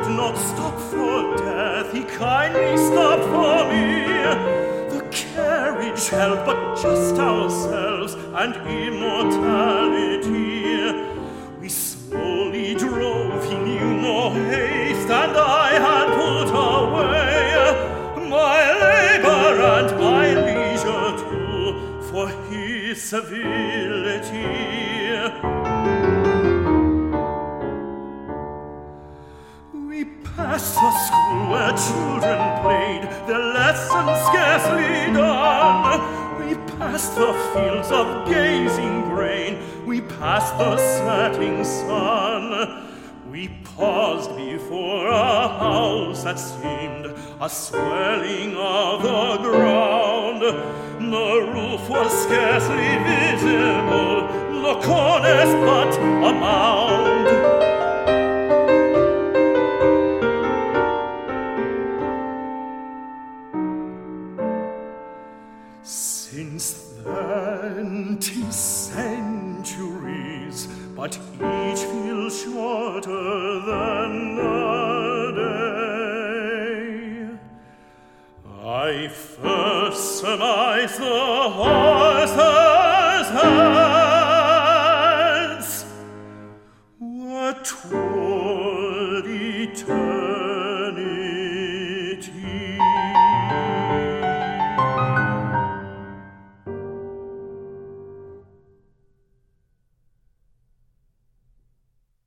did not stop for death, he kindly stopped for me. The carriage held but just ourselves and immortality. We slowly drove, he knew no haste, and I had put away my labour and my leisure too for his civility. We passed the school where children played, their lessons scarcely done. We passed the fields of gazing grain, we passed the setting sun. We paused before a house that seemed a swelling of the ground. The roof was scarcely visible, the cornice but a mound. Since then 'tis centuries, but each feels shorter than the day. I first surmised the heart